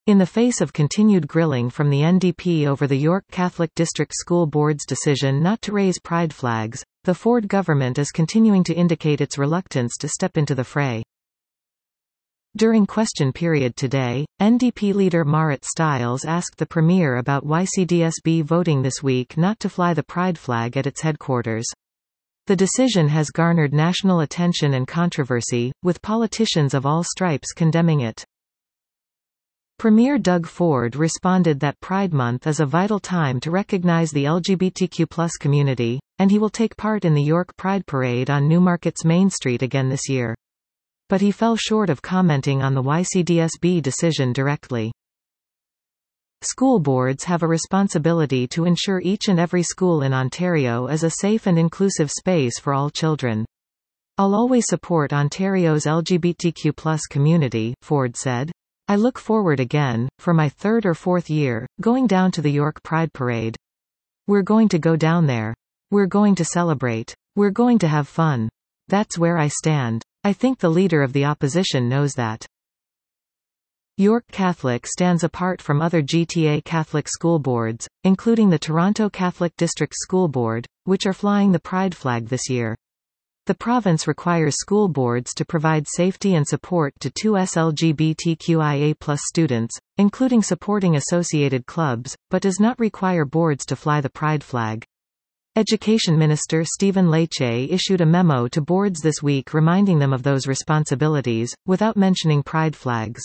In the face of continued grilling from the NDP over the York Catholic District School Board's decision not to raise pride flags, the Ford government is continuing to indicate its reluctance to step into the fray. During question period today, NDP leader Marit Stiles asked the Premier about YCDSB voting this week not to fly the pride flag at its headquarters. The decision has garnered national attention and controversy, with politicians of all stripes condemning it. Premier Doug Ford responded that Pride Month is a vital time to recognize the LGBTQ+ community, and he will take part in the York Pride Parade on Newmarket's Main Street again this year. But he fell short of commenting on the YCDSB decision directly. School boards have a responsibility to ensure each and every school in Ontario is a safe and inclusive space for all children. I'll always support Ontario's LGBTQ+ community, Ford said. I look forward again, for my third or fourth year, going down to the York Pride Parade. We're going to go down there. We're going to celebrate. We're going to have fun. That's where I stand. I think the leader of the opposition knows that. York Catholic stands apart from other GTA Catholic school boards, including the Toronto Catholic District School Board, which are flying the pride flag this year. The province requires school boards to provide safety and support to 2 LGBTQIA+ students, including supporting associated clubs, but does not require boards to fly the pride flag. Education Minister Stephen Lecce issued a memo to boards this week reminding them of those responsibilities, without mentioning pride flags.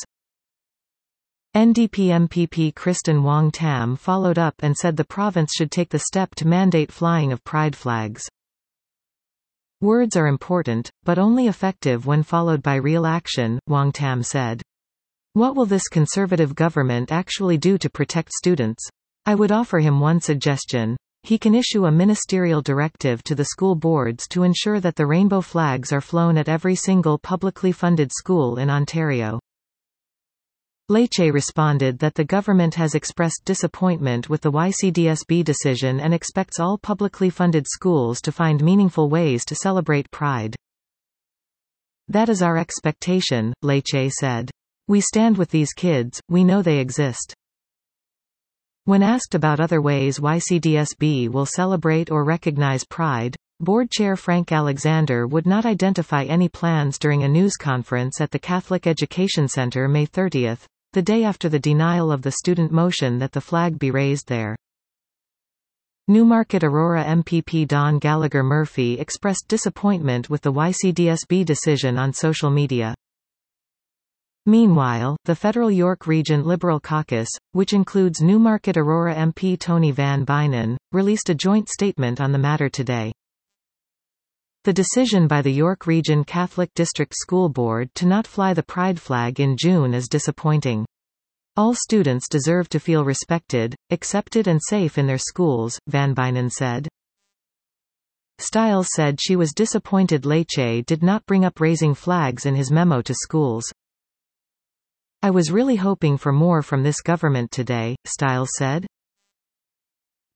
NDP MPP Kristen Wong-Tam followed up and said the province should take the step to mandate flying of pride flags. Words are important, but only effective when followed by real action, Wong-Tam said. What will this Conservative government actually do to protect students? I would offer him one suggestion. He can issue a ministerial directive to the school boards to ensure that the rainbow flags are flown at every single publicly funded school in Ontario. Lecce responded that the government has expressed disappointment with the YCDSB decision and expects all publicly funded schools to find meaningful ways to celebrate Pride. That is our expectation, Lecce said. We stand with these kids, we know they exist. When asked about other ways YCDSB will celebrate or recognize Pride, Board Chair Frank Alexander would not identify any plans during a news conference at the Catholic Education Centre May 30, the day after the denial of the student motion that the flag be raised there. Newmarket Aurora MPP Don Gallagher Murphy expressed disappointment with the YCDSB decision on social media. Meanwhile, the Federal York Region Liberal Caucus, which includes Newmarket Aurora MP Tony Van Bynen, released a joint statement on the matter today. The decision by the York Region Catholic District School Board to not fly the pride flag in June is disappointing. All students deserve to feel respected, accepted and safe in their schools, Van Bynen said. Stiles said she was disappointed Lecce did not bring up raising flags in his memo to schools. I was really hoping for more from this government today, Stiles said.